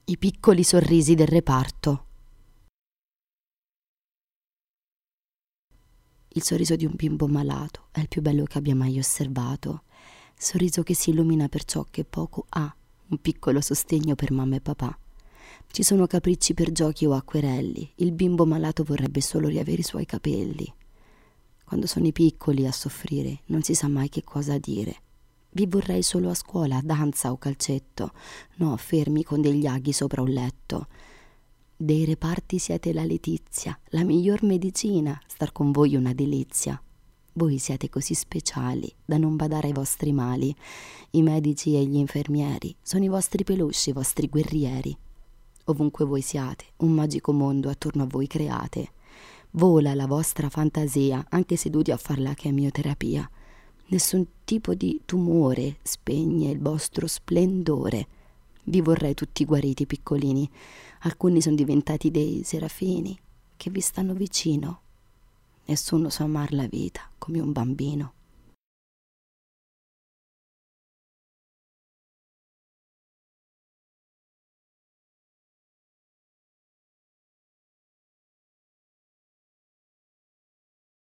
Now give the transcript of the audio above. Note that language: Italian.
I piccoli sorrisi del reparto. Il sorriso di un bimbo malato è il più bello che abbia mai osservato. Sorriso che si illumina per ciò che poco ha, un piccolo sostegno per mamma e papà. Ci sono capricci per giochi o acquerelli. Il bimbo malato vorrebbe solo riavere i suoi capelli. Quando sono i piccoli a soffrire, non si sa mai che cosa dire. Vi vorrei solo a scuola, a danza o calcetto, no fermi con degli aghi sopra un letto. Dei reparti siete la letizia, la miglior medicina, star con voi è una delizia. Voi siete così speciali da non badare ai vostri mali. I medici e gli infermieri sono i vostri peluche, i vostri guerrieri. Ovunque voi siate, un magico mondo attorno a voi create. Vola la vostra fantasia, anche seduti a far la chemioterapia. Nessun tipo di tumore spegne il vostro splendore. Vi vorrei tutti guariti, piccolini. Alcuni sono diventati dei serafini che vi stanno vicino. Nessuno sa amar la vita come un bambino.